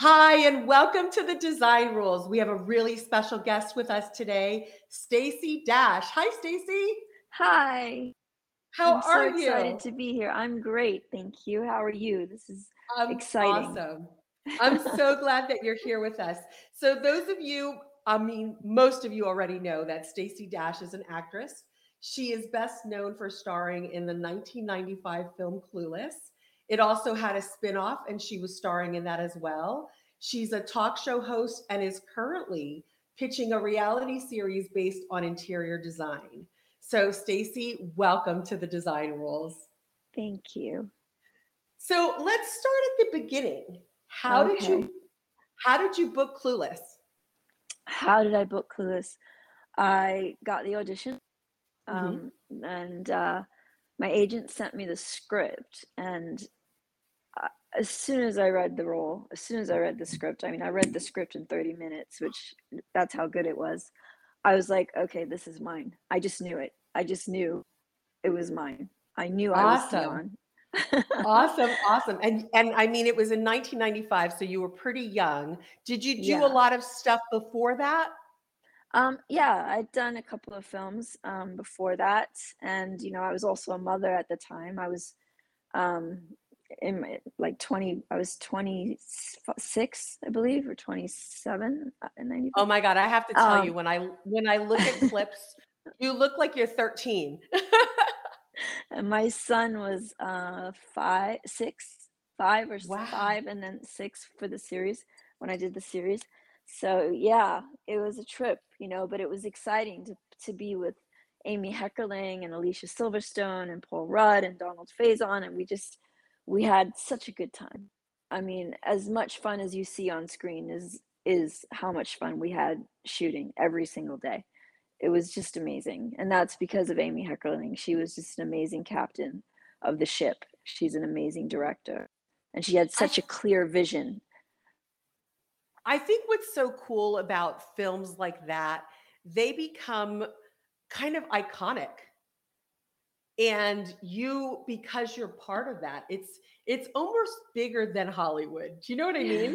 Hi, and welcome to the Design Rules. We have a really special guest with us today, Stacey Dash. Hi, Stacey. Hi, How I'm so are excited you? to be here. I'm great, thank you. How are you? This is exciting. Awesome. I'm so glad that you're here with us. So, those of you, most of you already know that Stacey Dash is an actress. She is best known for starring in the 1995 film Clueless. It also had a spin-off, and she was starring in that as well. She's a talk show host and is currently pitching a reality series based on interior design. So, Stacey, welcome to the Design Rules. Thank you. So let's start at the beginning. How did Okay. you how did you book Clueless? How did I book Clueless? I got the audition, Hmm. and my agent sent me the script. And as soon as I read the role, as soon as I read the script, I mean, I read the script in 30 minutes, which that's how good it was. I was like, okay, this is mine. I just knew it. I just knew it was mine. I knew I was Awesome. Dion. Awesome, awesome. And I mean it was in 1995, so you were pretty young. Did you do a Yeah. lot of stuff before that? Yeah, I'd done a couple of films before that, and I was also a mother at the time. I was um, in my like 20. I was 26, I believe, or 27 in 95. Oh my God, I have to tell you Um, when I look at clips, you look like you're 13. and my son was five, six, Wow. five, and then six for the series when I did the series. So yeah, it was a trip, but it was exciting to be with Amy Heckerling and Alicia Silverstone and Paul Rudd and Donald Faison, and we had such a good time. I mean, as much fun as you see on screen is how much fun we had shooting every single day. It was just amazing. And that's because of Amy Heckerling. She was just an amazing captain of the ship. She's an amazing director. And she had I such a clear vision. I think what's so cool about films like that, they become kind of iconic. And you, because you're part of that, it's almost bigger than Hollywood. Do you know what I mean?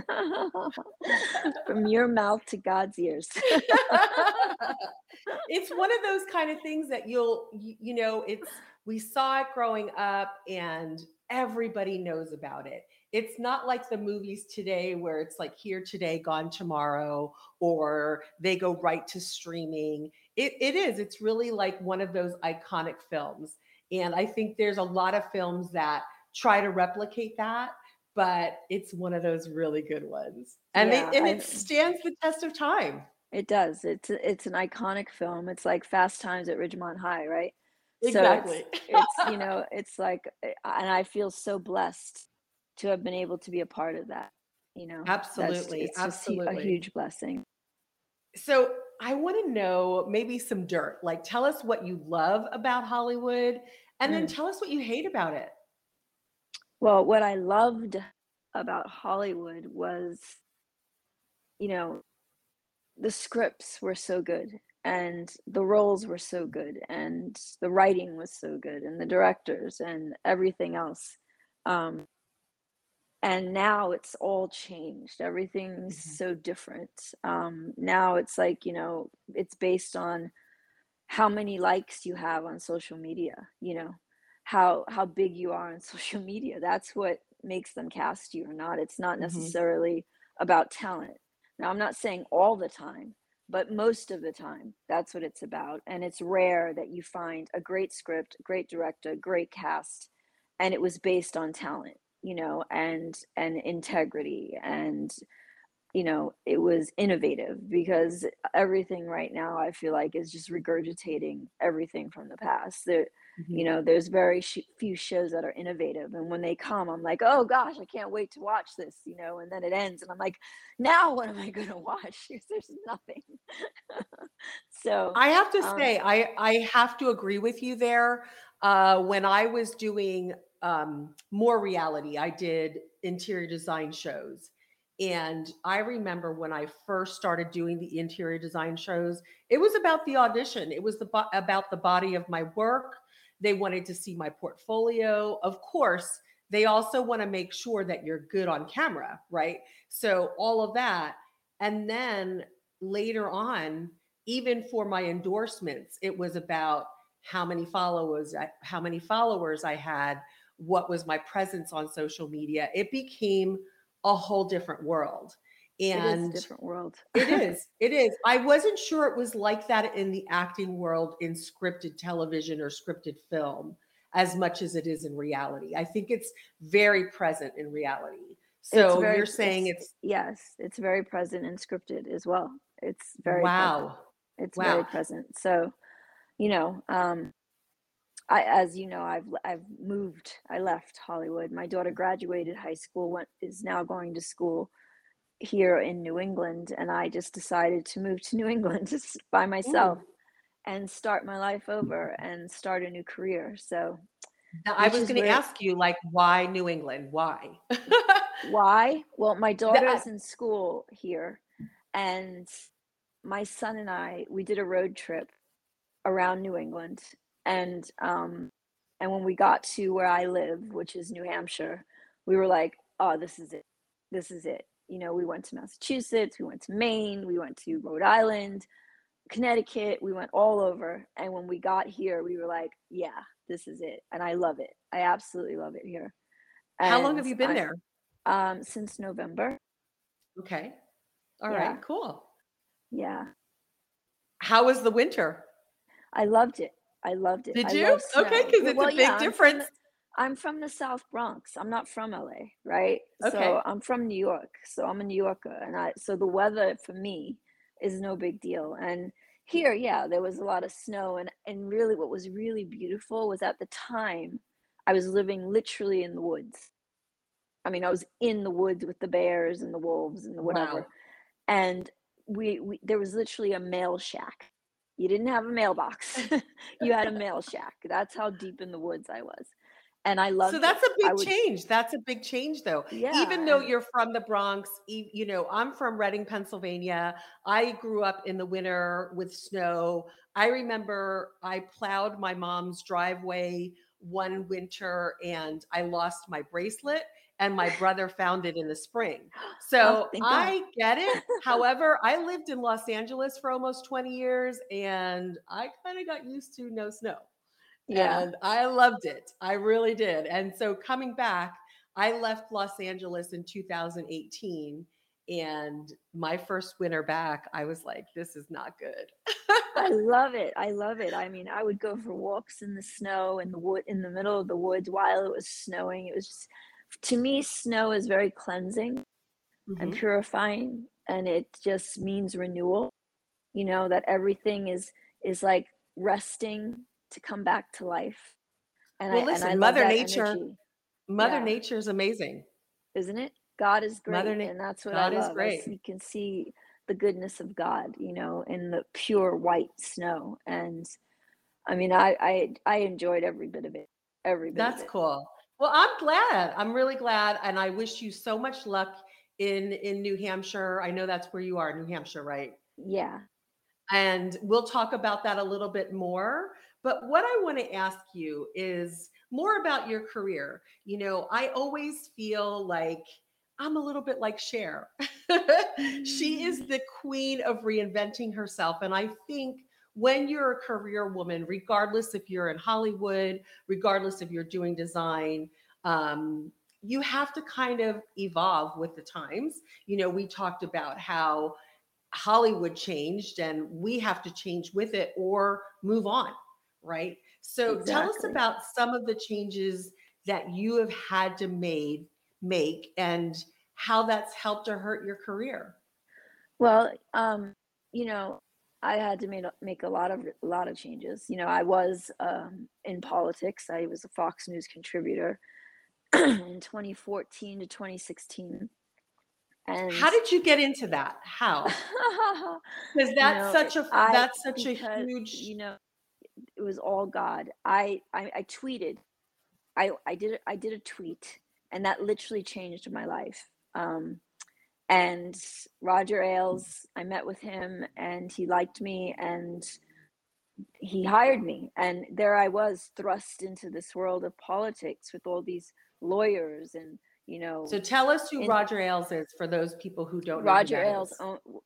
From your mouth to God's ears. It's one of those kind of things that it's we saw it growing up and everybody knows about it. It's not like the movies today where it's like here today, gone tomorrow, or they go right to streaming. It's really like one of those iconic films. And I think there's a lot of films that try to replicate that, but it's one of those really good ones. And they Yeah, and it stands the test of time. it does. It's an iconic film. It's like Fast Times at Ridgemont High, right? So Exactly. it's like, and I feel so blessed to have been able to be a part of that. That's Absolutely, it's just a absolutely. huge blessing. So I want to know maybe some dirt. Like, tell us what you love about Hollywood, and then Mm. tell us what you hate about it. Well, what I loved about Hollywood was, you know, the scripts were so good and the roles were so good and the writing was so good and the directors and everything else. Um, and now it's all changed. Everything's Mhm, so different. Now it's like, it's based on how many likes you have on social media, how big you are on social media. That's what makes them cast you or not. It's not mhm. necessarily about talent. Now, I'm not saying all the time, but most of the time, that's what it's about. And it's rare that you find a great script, great director, great cast, and it was based on talent, and integrity, and it was innovative, because everything right now I feel like is just regurgitating everything from the past. Mhm. There's very few shows that are innovative, and when they come, I'm like, oh gosh, I can't wait to watch this, and then it ends, and I'm like, now what am I going to watch? There's nothing. So, I have to um, say, I have to agree with you there. When I was doing more reality, I did interior design shows. And I remember when I first started doing the interior design shows, it was about the audition. It was about the body of my work. They wanted to see my portfolio. Of course, they also want to make sure that you're good on camera, right? So all of that. And then later on, even for my endorsements, it was about how many followers I had, what was my presence on social media. It became a whole different world. It is a And different world. it is. It is. I wasn't sure it was like that in the acting world in scripted television or scripted film as much as it is in reality. I think it's very present in reality. It's So very you're saying it's it's yes, it's very present and scripted as well. It's very present. wow. It's very Wow. present. So, you know, I as you know, I've moved. I left Hollywood. My daughter graduated high school, went is now going to school here in New England, and I just decided to move to New England just by myself Mm. and start my life over and start a new career. So, I which was is going to where ask you, like, why New England? Why? why? Well, my The- daughter's in school here, and my son and I, we did a road trip around New England, and and when we got to where I live, which is New Hampshire, we were like, "Oh, this is it. This is it." You know, we went to Massachusetts, we went to Maine, we went to Rhode Island, Connecticut, we went all over, and when we got here, we were like, "Yeah, this is it." And I love it. I absolutely love it here. How long And have you been I there? since November. Okay. All Yeah. right. Cool. Yeah. How was the winter? I loved it. I loved it. Did I you? love Okay, snow. because it's a Well, yeah, big difference. I'm from the South Bronx. I'm not from LA, right? So Okay. I'm from New York. So I'm a New Yorker, and I so the weather for me is no big deal. And here, yeah, there was a lot of snow, and really what was really beautiful was at the time I was living literally in the woods. I mean, I was in the woods with the bears and the wolves and the whatever. Wow. And we there was literally a mail shack. You didn't have a mailbox. You had a mail shack. That's how deep in the woods I was. And I So loved it. that's a I big would change. That's a big change, though. Even yeah, though and you're from the Bronx, I'm from Reading, Pennsylvania. I grew up in the winter with snow. I remember I plowed my mom's driveway one winter and I lost my bracelet, and my brother found it in the spring. oh, So thank God. I get it. However, I lived in Los Angeles for almost 20 years and I kind of got used to no snow. Yeah. And I loved it. I really did. And so coming back, I left Los Angeles in 2018. And my first winter back, I was like, this is not good. I love it. I love it. I mean, I would go for walks in the snow in the wood in the middle of the woods while it was snowing. It was just to me, snow is very cleansing and Mhm. purifying, and it just means renewal. You know, that everything is like resting to come back to life. Well, And I listen, love Mother that Nature, energy. Mother Yeah, Nature is amazing. isn't it? God is Mother great, Na- and that's what I God is love. great. You can see the goodness of God, you know, in the pure white snow. And I mean, I enjoyed every bit of it, every bit of That's it. cool. Well, I'm glad. I'm really glad. And I wish you so much luck in New Hampshire. I know that's where you are, New Hampshire, right? Yeah. And we'll talk about that a little bit more. But what I want to ask you is more about your career. I always feel like I'm a little bit like Cher. She is the queen of reinventing herself. And I think when you're a career woman, regardless if you're in Hollywood, regardless if you're doing design, you have to kind of evolve with the times. We talked about how Hollywood changed and we have to change with it or move on, right? So tell us Exactly. about some of the changes that you have had to make and how that's helped or hurt your career. Well, you know, I had to make a lot of changes. You know, I was in politics. I was a Fox News contributor in 2014 to 2016, and How did you get into that? How? Because you that's know, such a I that's such a because huge. you know it was all God. I tweeted. I did a tweet, and that literally changed my life. And Roger Ailes, I met with him, and he liked me, and he hired me. And there I was, thrust into this world of politics with all these lawyers and, you So know, tell us who in Roger Ailes is for those people who don't know who Roger that Ailes is.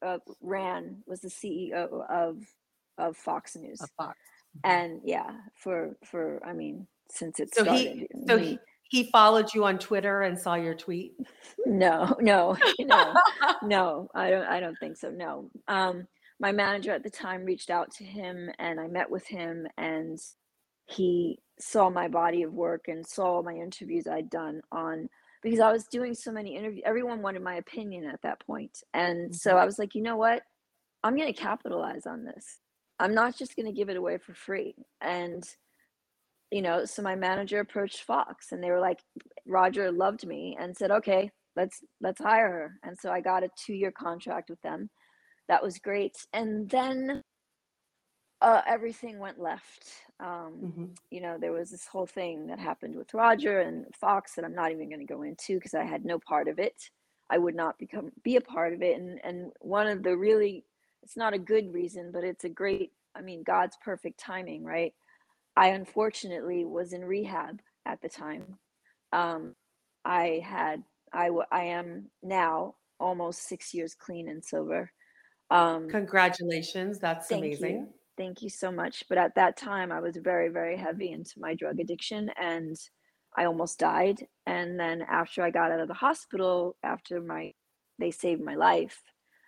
was the CEO of Fox A News. fox. Mhm. And yeah, for I mean, since it So started, he and so he followed you on Twitter and saw your tweet? no, no, no, no, I don't think so. No. My manager at the time reached out to him and I met with him and he saw my body of work and saw my interviews I'd done on because I was doing so many interviews. Everyone wanted my opinion at that point. And so Mhm. I was like, you know what? I'm going to capitalize on this. I'm not just going to give it away for free. And so my manager approached Fox and they were like, Roger loved me and said, okay, let's hire her. And so I got a 2-year contract with them. That was great. And then everything went left. Mhm. There was this whole thing that happened with Roger and Fox that I'm not even going to go into because I had no part of it. I would not be a part of it. And one of the really, it's not a good reason, but it's a great, I mean, God's perfect timing, right? I unfortunately was in rehab at the time. Um, I had, I am now almost 6 years clean and sober. Um, Congratulations, that's Thank you. amazing. Thank you so much. But at that time, I was very, very heavy into my drug addiction and I almost died. And then after I got out of the hospital, they saved my life,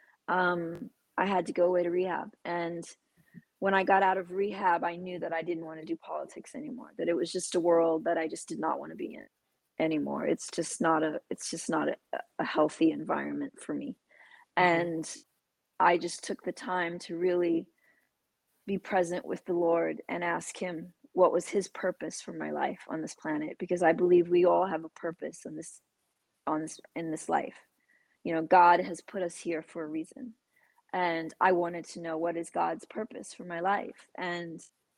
I had to go away to rehab. And when I got out of rehab, I knew that I didn't want to do politics anymore, that it was just a world that I just did not want to be in anymore. It's just not a healthy environment for me. Mhm. And I just took the time to really be present with the Lord and ask him what was his purpose for my life on this planet because I believe we all have a purpose on this in this life. God has put us here for a reason. And I wanted to know what is God's purpose for my life. And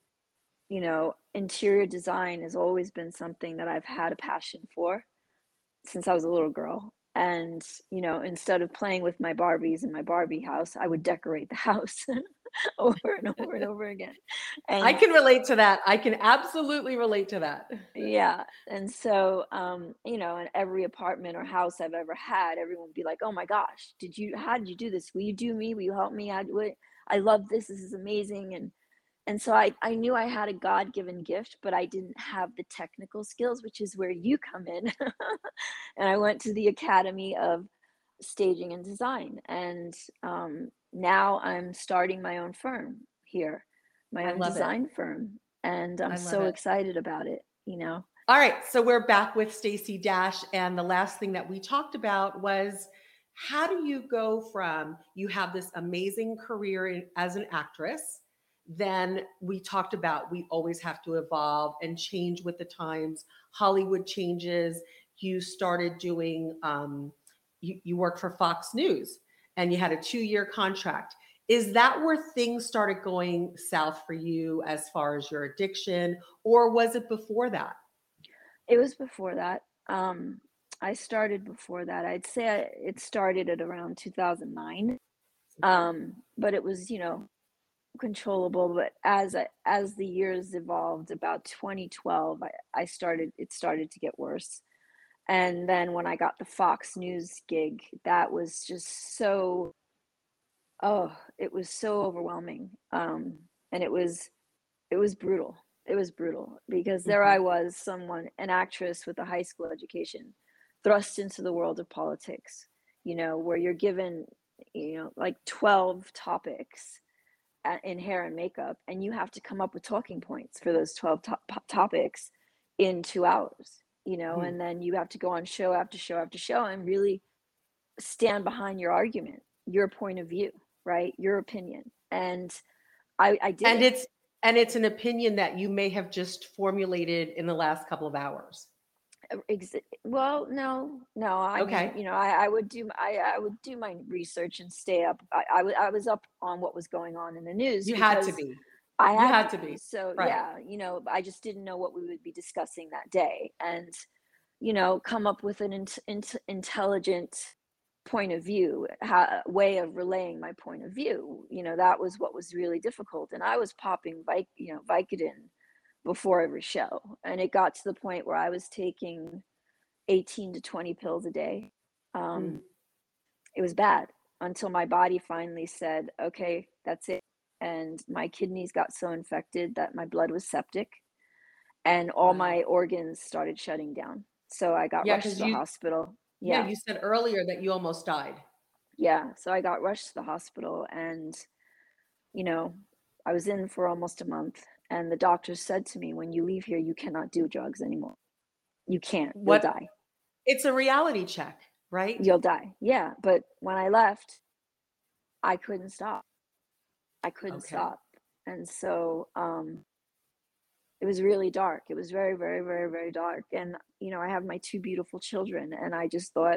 interior design has always been something that I've had a passion for since I was a little girl. And, instead of playing with my Barbies in my Barbie house, I would decorate the house over and over and over again. I And can relate to that. I can absolutely relate to that. yeah, and so, in every apartment or house I've ever had, everyone would be like, "Oh my gosh, how did you do this? Will you do me? Will you help me? I love this. This is amazing." And so I knew I had a God-given gift, but I didn't have the technical skills, which is where you come in. And I went to the Academy of Staging and Design, and now I'm starting my own firm here, my I own love it. design firm, and I'm I love so it. excited about it. All right, so we're back with Stacey Dash, and the last thing that we talked about was how do you go from you have this amazing career as an actress, then we talked about we always have to evolve and change with the times. Hollywood changes. You started doing you worked for Fox News, and you had a 2-year contract. Is that where things started going south for you as far as your addiction, or was it before that? It was before that. I started before that. I'd say it started at around 2009. But it was, controllable. But as the years evolved, about 2012, it started to get worse. And then when I got the Fox News gig, that was just it was so overwhelming. And it was brutal. It was brutal because there I Mhm. was, an actress with a high school education, thrust into the world of politics, where you're given, like 12 topics in hair and makeup, and you have to come up with talking points for those 12 topics in 2 hours, Mhm. and then you have to go on show after show after show and really stand behind your argument, your point of view, right? Your opinion. And I did And it. it's an opinion that you may have just formulated in the last couple of hours. Well, no, no. I mean, Okay. I would do my research and stay up. I was up on what was going on in the news You had to because be. I You had had to to be. be. So Right. yeah, I just didn't know what we would be discussing that day, and come up with an intelligent point of view, way of relaying my point of view. That was what was really difficult, and I was popping Vicodin before every show, and it got to the point where I was taking 18 to 20 pills a day. Mm. It was bad until my body finally said, okay, that's it. And my kidneys got so infected that my blood was septic and all Wow. my organs started shutting down. So I got Yeah, rushed to because the hospital. yeah, Yeah. you said earlier that you almost died. Yeah. So I got rushed to the hospital and, you know, I was in for almost a month. And the doctor said to me, when you leave here, you cannot do drugs anymore. You can't. You'll What die. It's a reality check, right? You'll die. Yeah. But when I left, I couldn't stop. I couldn't Okay. stop. And so it was really dark. It was very, very, very, very dark. And, I have my two beautiful children. And I just thought,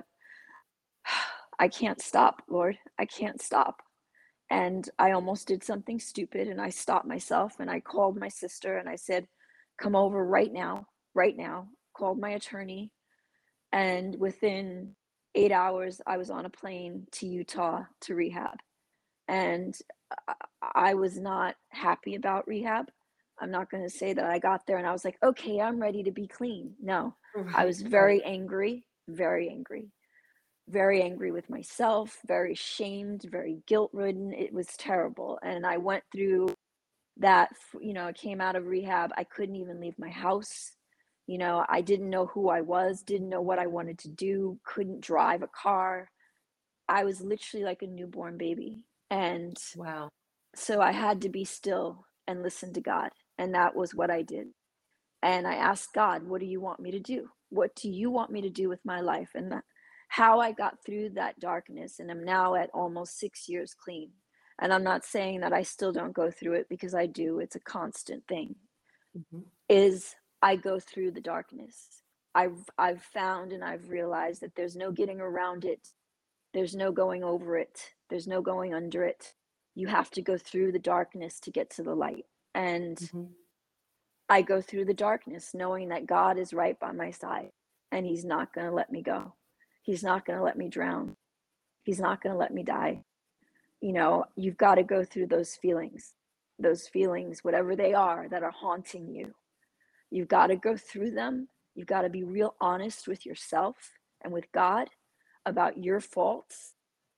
I can't stop, Lord. I can't stop. And I almost did something stupid and I stopped myself and I called my sister and I said, come over right now, right now. Called my attorney. And within 8 hours, I was on a plane to Utah to rehab. And I I was not happy about rehab. I'm not going to say that I got there and I was like, okay, I'm ready to be clean. No, I Right, was right. very angry, very angry with myself, very shamed, very guilt ridden. It was terrible. And I went through that, I came out of rehab. I couldn't even leave my house. I didn't know who I was, didn't know what I wanted to do, couldn't drive a car. I was literally like a newborn baby. And Wow. so I had to be still and listen to God. And that was what I did. And I asked God, what do you want me to do? What do you want me to do with my life? And how I got through that darkness and I'm now at almost 6 years clean. And I'm not saying that I still don't go through it because I do, it's a constant thing, Mhm. is I go through the darkness. I've found and I've realized that there's no getting around it. There's no going over it. There's no going under it. You have to go through the darkness to get to the light. And Mhm. I go through the darkness knowing that God is right by my side and He's not going to let me go. He's not going to let me drown. He's not going to let me die. You've got to go through those feelings, whatever they are that are haunting you. You've got to go through them. You've got to be real honest with yourself and with God about your faults,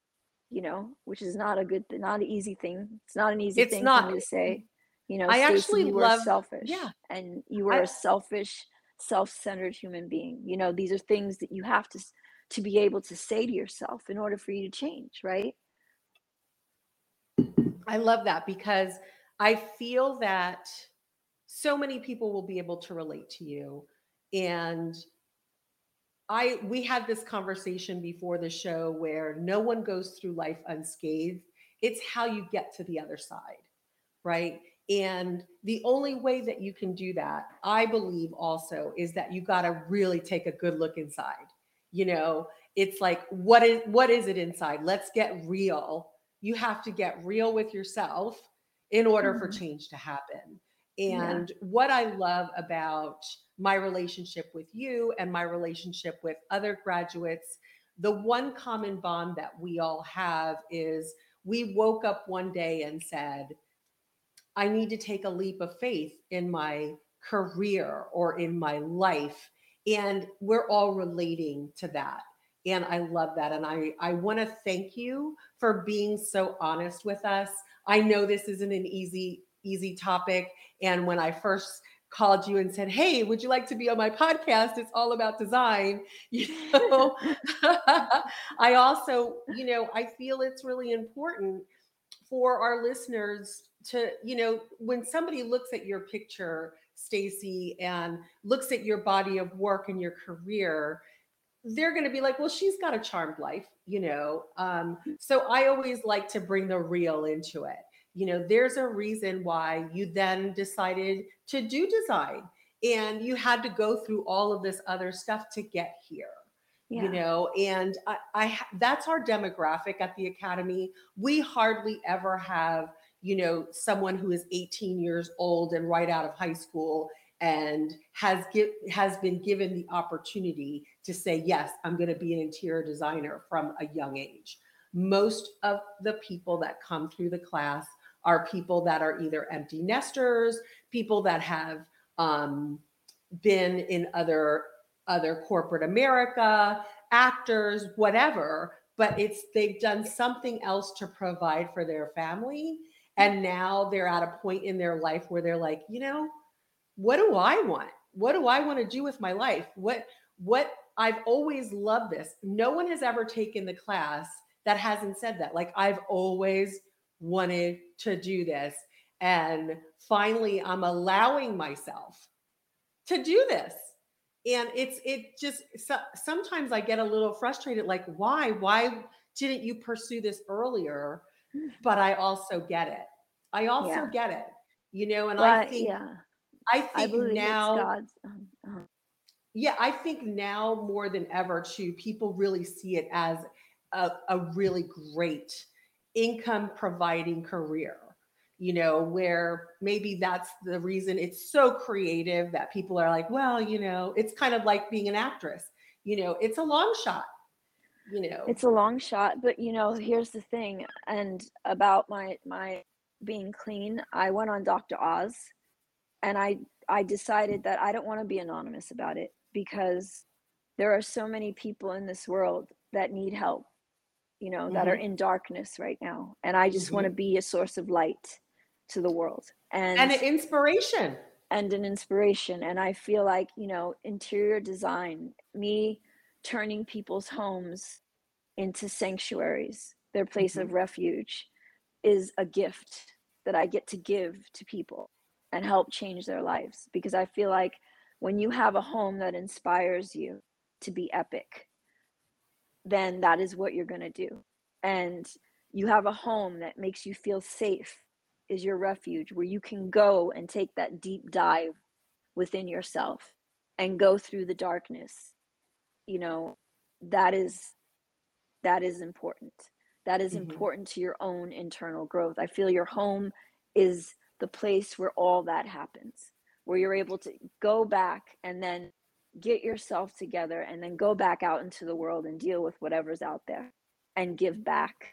which is not an easy thing. It's not an easy It's thing for not me to say, I Stacy, actually you were love selfish yeah, and you were I a selfish, self-centered human being. These are things that you have to be able to say to yourself in order for you to change, right? I love that because I feel that so many people will be able to relate to you. And we had this conversation before the show where no one goes through life unscathed. It's how you get to the other side, right? And the only way that you can do that, I believe also, is that you got to really take a good look inside. You know, it's like what is it inside? Let's get real. You have to get real with yourself in order for Mhm. change to happen. Yeah. And what I love about my relationship with you and my relationship with other graduates, the one common bond that we all have is we woke up one day and said, I need to take a leap of faith in my career or in my life. And we're all relating to that. And I love that. And I want to thank you for being so honest with us. I know this isn't an easy topic. And when I first called you and said, hey, would you like to be on my podcast? It's all about design. You know, I also, I feel it's really important for our listeners to, when somebody looks at your picture, Stacy, and looks at your body of work and your career, they're going to be like, well, she's got a charmed life. So I always like to bring the real into it. There's a reason why you then decided to do design and you had to go through all of this other stuff to get here. Yeah. And that's our demographic at the academy. We hardly ever have someone who is 18 years old and right out of high school and has been given the opportunity to say, yes, I'm going to be an interior designer from a young age. Most of the people that come through the class are people that are either empty nesters, people that have been in other other corporate America, actors, whatever, but it's they've done something else to provide for their family. And now they're at a point in their life where they're like, what do I want? What do I want to do with my life? What I've always loved this. No one has ever taken the class that hasn't said that. Like I've always wanted to do this. And finally I'm allowing myself to do this. And sometimes I get a little frustrated, like, why didn't you pursue this earlier? But I also get it. I also Yeah. get it, and Well, yeah. I I think believe it's now, God's. yeah, I think now more than ever too, people really see it as a really great income providing career, where maybe that's the reason it's so creative that people are like, well, it's kind of like being an actress, it's a long shot, you know. It's a long shot, but here's the thing, and about my being clean, I went on Dr. Oz, and I decided that I don't want to be anonymous about it because there are so many people in this world that need help, that are Hmm. in darkness right now, and I just want to Hmm. be a source of light to the world And and an inspiration. an inspiration. And I feel like, interior design, me turning people's homes into sanctuaries, their place Hmm. of refuge, is a gift that I get to give to people and help change their lives. Because I feel like when you have a home that inspires you to be epic, then that is what you're going to do. And you have a home that makes you feel safe, is your refuge, where you can go and take that deep dive within yourself and go through the darkness. You know, that is that is important. That is Hmm. important to your own internal growth. I feel your home is the place where all that happens, where you're able to go back and then get yourself together and then go back out into the world and deal with whatever's out there and give back,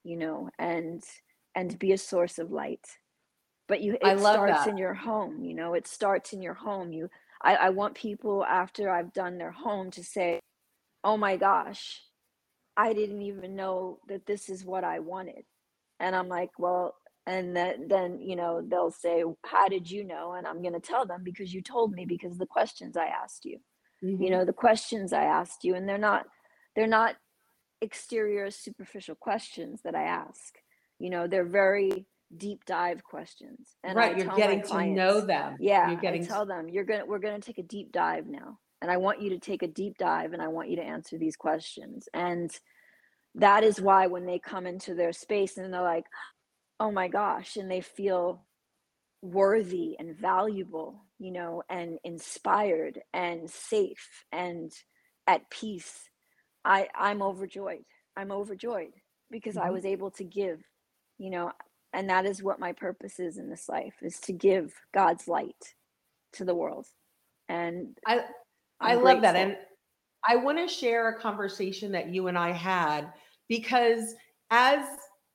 and be a source of light. But I it love starts that. in your home, it starts in your home. I want people, after I've done their home, to say, "Oh my gosh, I didn't even know that this is what I wanted." And I'm like, "Well," and then, they'll say, "How did you know?" And I'm going to tell them, "Because you told me, because the questions I asked you." Hmm. The questions I asked you, and they're not exterior superficial questions that I ask. They're very deep dive questions. And I Right. You're tell my getting to know clients, them. You're yeah, I getting to, tell them, we're going to take a deep dive now. And I want you to take a deep dive and I want you to answer these questions. And that is why when they come into their space and they're like, "Oh my gosh," and they feel worthy and valuable, and inspired and safe and at peace, I'm overjoyed. I'm overjoyed because I Mhm. was able to give, you know, and that is what my purpose is in this life, is to give God's light to the world. And I I I'm love that. grateful. And I want to share a conversation that you and I had because as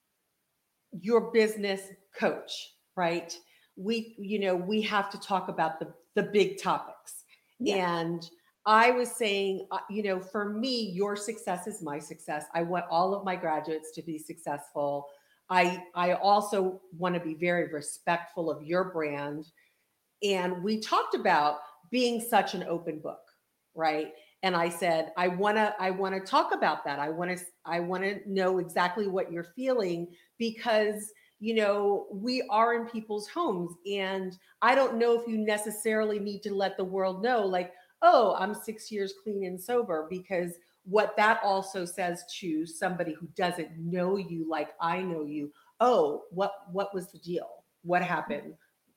your business coach, right? We have to talk about the big topics. Yeah. And I was saying, for me, your success is my success. I want all of my graduates to be successful. I also want to be very respectful of your brand. And we talked about being such an open book, right? And I said, I want to talk about that. I want to know exactly what you're feeling because we are in people's homes, and I don't know if you necessarily need to let the world know, like, oh, I'm 6 years clean and sober, because what that also says to somebody who doesn't know you like I know you, oh, what was the deal? What happened?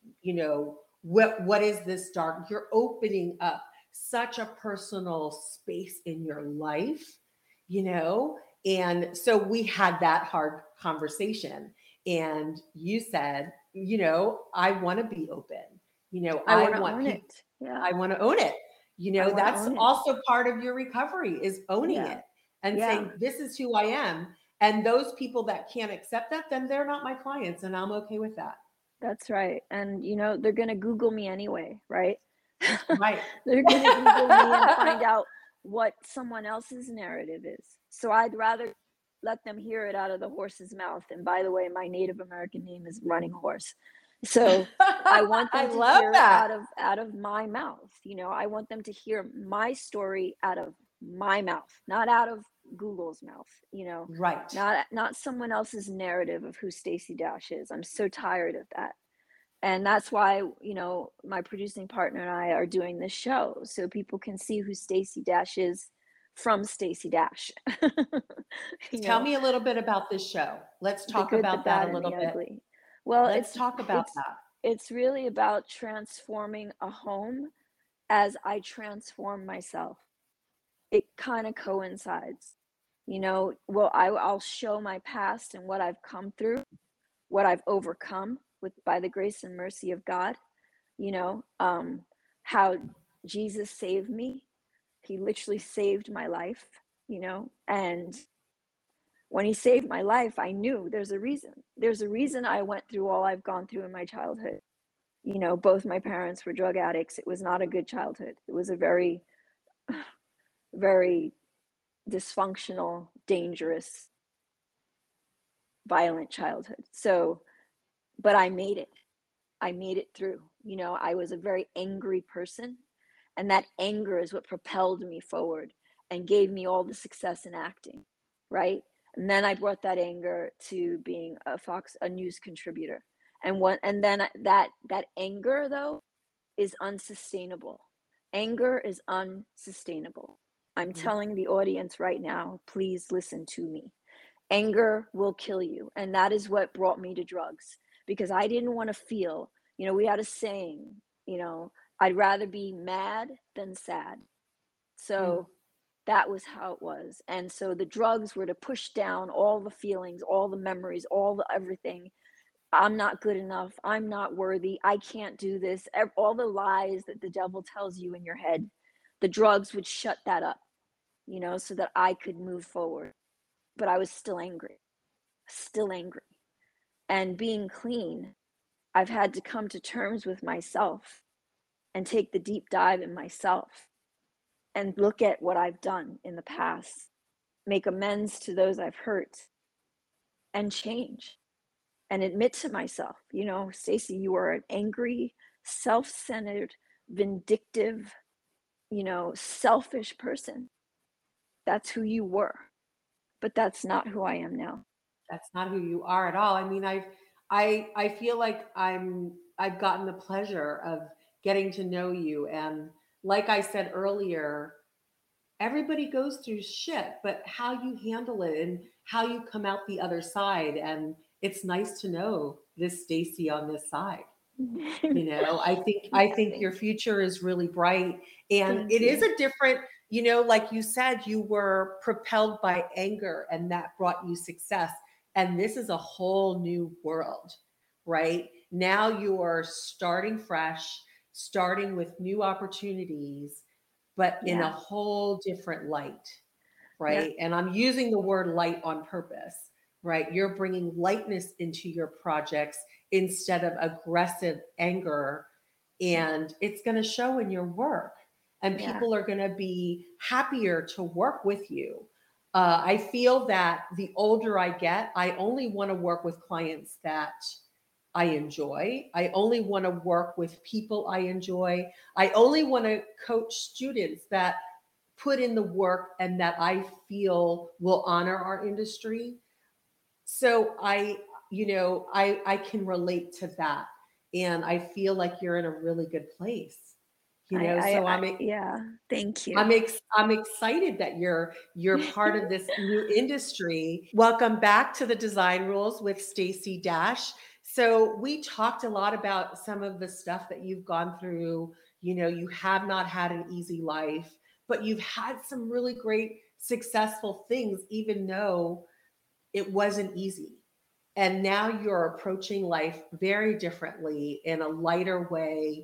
What is this dark? You're opening up such a personal space in your life, you know and so we had that hard conversation, and you said, I want to be open. I I want to want own people, it. Yeah. I want to own it. I want to That's own it. also part of your recovery, is owning Yeah. it and Yeah. saying, this is who I am. And those people that can't accept that, then they're not my clients, and I'm okay with that. That's right. And they're going to Google me anyway, right? Right. They're going to Google me and find out what someone else's narrative is. So I'd rather let them hear it out of the horse's mouth. And by the way, my Native American name is Running Horse. So I want I them to love hear it that. out of my mouth. You know, I want them to hear my story out of my mouth, not out of Google's mouth, you know, Right. not someone else's narrative of who Stacey Dash is. I'm so tired of that. And that's why, you know, my producing partner and I are doing this show so people can see who Stacey Dash is from Stacey Dash. You Tell know, me a little bit about this show. Let's the talk good, the about that a bad, and little the bit. ugly. Well, Let's talk about it's that. it's really about transforming a home as I transform myself. It kind of coincides. You know, well, I'll show my past and what I've come through, what I've overcome with by the grace and mercy of God, you know, how Jesus saved me. He literally saved my life, you know, and when he saved my life, I knew there's a reason. There's a reason I went through all I've gone through in my childhood. You know, both my parents were drug addicts. It was not a good childhood. It was a very, very dysfunctional, dangerous, violent childhood. So, but I made it. I made it through. You know, I was a very angry person, and that anger is what propelled me forward and gave me all the success in acting, right? And then I brought that anger to being a news contributor. And then that anger though is unsustainable. Anger is unsustainable. I'm Mhm. telling the audience right now, please listen to me. Anger will kill you. And that is what brought me to drugs because I didn't want to feel, you know, we had a saying, you know, I'd rather be mad than sad. Mm. So that was how it was. And so the drugs were to push down all the feelings, all the memories, all the everything. I'm not good enough. I'm not worthy. I can't do this. All the lies that the devil tells you in your head, the drugs would shut that up, you know, so that I could move forward. But I was still angry, still angry. And being clean, I've had to come to terms with myself and take the deep dive in myself and look at what I've done in the past, make amends to those I've hurt, and change and admit to myself, you know, Stacey, you are an angry, self-centered, vindictive, you know, selfish person. That's who you were, but that's not who I am now. That's not who you are at all. I mean, I feel like I've gotten the pleasure of getting to know you, and like I said earlier, everybody goes through shit, but how you handle it and how you come out the other side, and it's nice to know this Stacey on this side. You know, I think Thank, your future is really bright, and thank it is you. a different, you know, like you said, you were propelled by anger and that brought you success, and this is a whole new world. Right now you are starting fresh, starting with new opportunities, but in a Yeah, whole different light. yeah, Right, and I'm using the word light on purpose. Right, you're bringing lightness into your projects instead of aggressive anger. And it's going to show in your work. And yeah, people are going to be happier to work with you. I feel that the older I get, I only want to work with clients that I enjoy. I only want to work with people I enjoy. I only want to coach students that put in the work and that I feel will honor our industry. So I can relate to that, and I feel like you're in a really good place. So yeah, thank you. I'm excited that you're part of this new industry. Welcome back to the Design Rules with Stacey Dash. So we talked a lot about some of the stuff that you've gone through. You have not had an easy life, but you've had some really great successful things, even though it wasn't easy. And now you're approaching life very differently in a lighter way.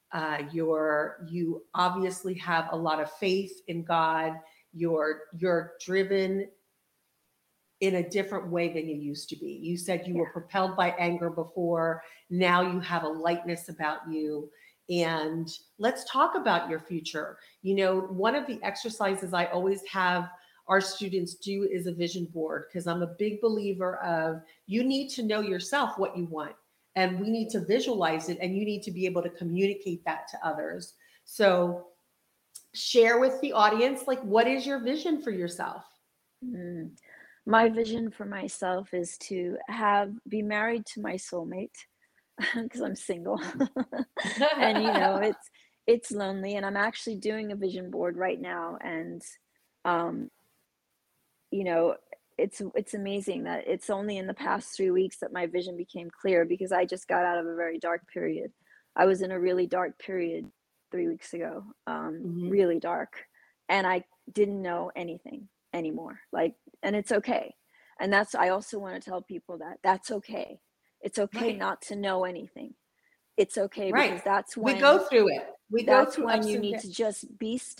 You obviously have a lot of faith in God. You're driven in a different way than you used to be. You said you Yeah, were propelled by anger before. Now you have a lightness about you. And let's talk about your future. You know, one of the exercises I always have our students do is a vision board, because I'm a big believer of, you need to know yourself what you want, and we need to visualize it, and you need to be able to communicate that to others. So share with the audience, like, what is your vision for yourself? Mm. My vision for myself is to be married to my soulmate because I'm single. And it's lonely, and I'm actually doing a vision board right now, and um you know, it's amazing that it's only in the past 3 weeks that my vision became clear, because I just got out of a very dark period. I was in a really dark period 3 weeks ago, Mhm. really dark, and I didn't know anything anymore, like, and it's okay. And I also wanna tell people that that's okay. It's okay Right. not to know anything. It's okay, Right. because We go through it. We go that's through when ups you and need downs. to just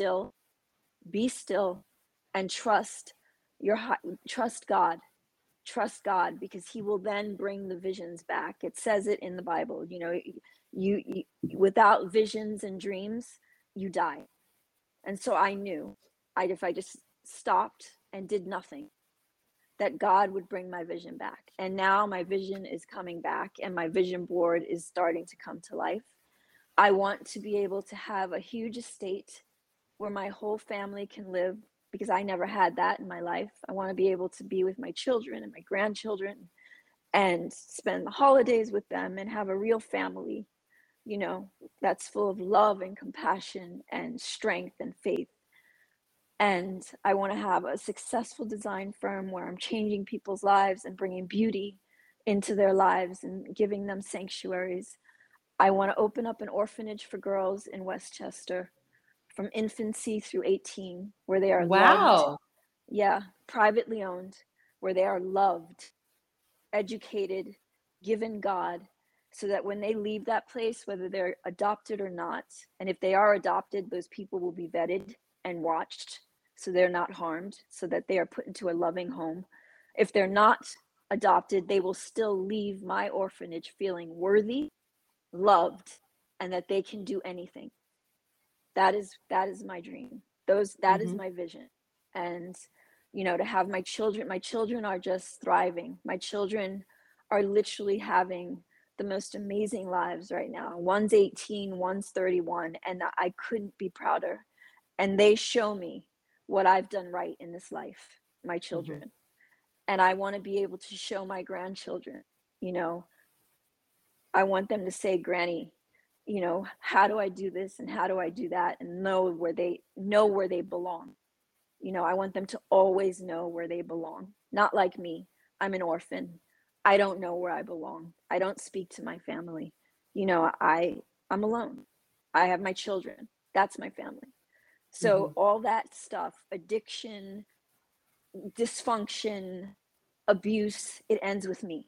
be still, and your trust God. Trust God, because he will then bring the visions back. It says it in the Bible, you without visions and dreams, you die. And so I knew, if I just stopped and did nothing, that God would bring my vision back. And now my vision is coming back, and my vision board is starting to come to life. I want to be able to have a huge estate where my whole family can live, because I never had that in my life. I want to be able to be with my children and my grandchildren and spend the holidays with them and have a real family, you know, that's full of love and compassion and strength and faith. And I want to have a successful design firm where I'm changing people's lives and bringing beauty into their lives and giving them sanctuaries. I want to open up an orphanage for girls in Westchester from infancy through 18, where they are loved. Wow. Yeah, privately owned, where they are loved, educated, given God, so that when they leave that place, whether they're adopted or not, and if they are adopted, those people will be vetted and watched so they're not harmed, so that they are put into a loving home. If they're not adopted, they will still leave my orphanage feeling worthy, loved, and that they can do anything. That is my dream. That is Mhm. my vision. And to have my children are just thriving. My children are literally having the most amazing lives right now. One's 18, one's 31, and I couldn't be prouder. And they show me what I've done right in this life, my Mhm. children. And I want to be able to show my grandchildren, you know, I want them to say, Granny, how do I do this and how do I do that, and know where they belong. I want them to always know where they belong. Not like me. I'm an orphan. I don't know where I belong. I don't speak to my family. I'm alone. I have my children. That's my family. So Mhm. all that stuff, addiction, dysfunction, abuse, it ends with me.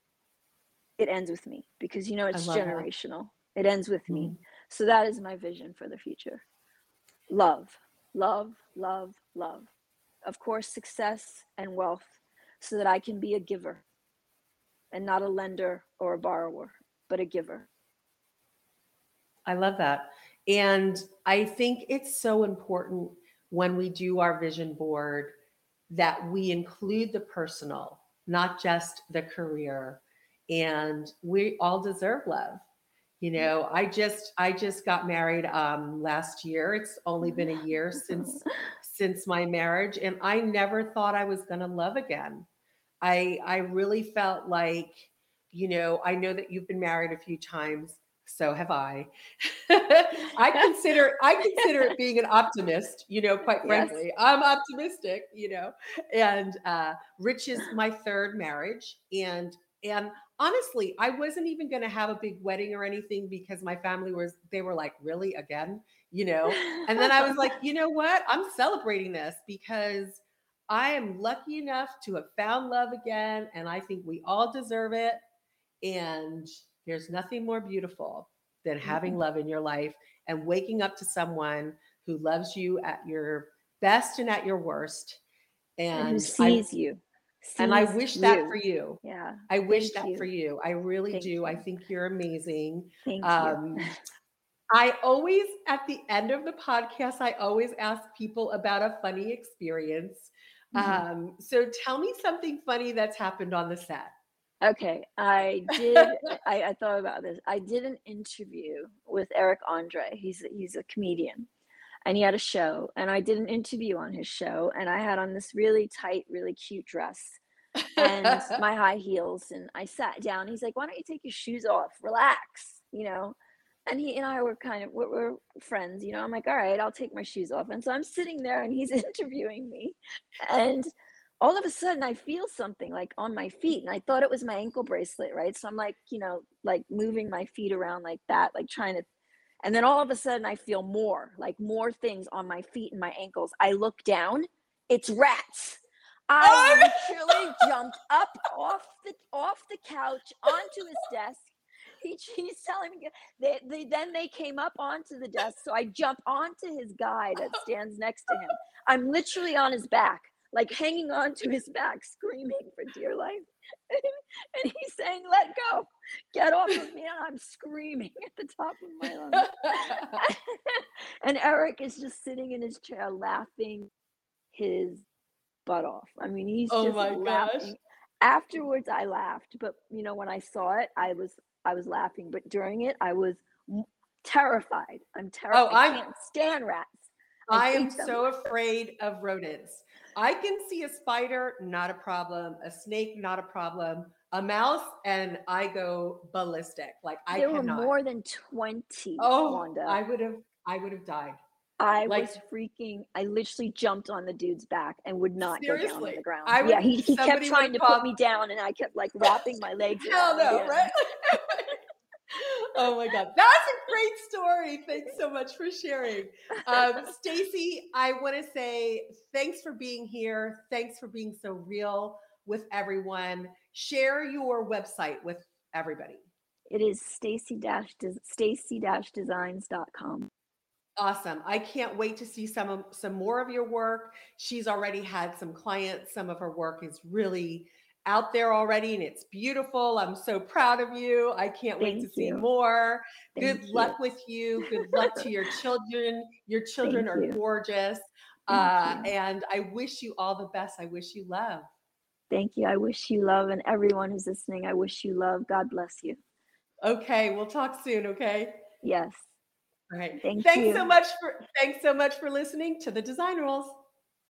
It ends with me, because I it's love that. generational. It ends with me. Mhm. So that is my vision for the future. Love, love, love, love. Of course, success and wealth, so that I can be a giver and not a lender or a borrower, but a giver. I love that. And I think it's so important when we do our vision board that we include the personal, not just the career. And we all deserve love. You know, I just got married last year. It's only been a year since my marriage, and I never thought I was going to love again. I really felt like, I know that you've been married a few times, so have I. I consider it being an optimist, quite Yes. frankly. I'm optimistic, And Rich is my third marriage, and honestly, I wasn't even going to have a big wedding or anything, because my family they were like, "Really, again?" you know. And then I was like, "You know what? I'm celebrating this, because I am lucky enough to have found love again, and I think we all deserve it. And there's nothing more beautiful than having Mm-mm. love in your life and waking up to someone who loves you at your best and at your worst. And who And I sees you, and I sees wish that for you. you. Yeah. I wish Thank that for you. you. I really Thank do. I you. think you're amazing. Thank you. Um, I always, at the end of the podcast, I always ask people about a funny experience. Mhm. So tell me something funny that's happened on the set. Okay, I did. I thought about this. I did an interview with Eric Andre. He's a comedian, and he had a show. And I did an interview on his show, and I had on this really tight, really cute dress and my high heels. And I sat down. He's like, "Why don't you take your shoes off? Relax, you know." And he and I were kind of we're friends, you know. I'm like, "All right, I'll take my shoes off." And so I'm sitting there, and he's interviewing me, and all of a sudden I feel something like on my feet, and I thought it was my ankle bracelet, right? So I'm like, like moving my feet around like that, like trying to, and then all of a sudden I feel more, like more things on my feet and my ankles. I look down, it's rats. I Oh, literally jumped up off the couch onto his desk. He's telling me they came up onto the desk, so I jump onto his guy that stands next to him. I'm literally on his back, like hanging onto his back, screaming for dear life. And he's saying, "Let go, get off of me!" And I'm screaming at the top of my lungs. And Eric is just sitting in his chair laughing his butt off. I mean, he's oh just my gosh. laughing. Afterwards, I laughed, but when I saw it, I was laughing. But during it, I was m- terrified. Oh, I can't stand rats. I I am hate them. so afraid of rodents. I can see a spider, not a problem. A snake, not a problem. A mouse, and I go ballistic. Like I There were cannot. more than 20, Oh, Wanda. I would have died. I Like was freaking. I literally jumped on the dude's back and would not go down on seriously, the ground. I would. Yeah, he kept Somebody would trying have to put called. me down, and I kept like wrapping my legs Hell around no, him. right? Oh my God. That's a great story. Thanks so much for sharing. Stacy, I want to say thanks for being here. Thanks for being so real with everyone. Share your website with everybody. It is stacy-designs.com. Awesome. I can't wait to see some more of your work. She's already had some clients. Some of her work is really out there already and it's beautiful. I'm so proud of you. I can't wait to Thank see you. more. Good Thank you. luck with you. Good luck to your children. Your children Thank are you. gorgeous. Thank you. And I wish you all the best. I wish you love. Thank you. I wish you love, and everyone who's listening, I wish you love. God bless you. Okay, we'll talk soon, okay? Yes. All right. Thank you. Thanks so much for listening to the Design Rules.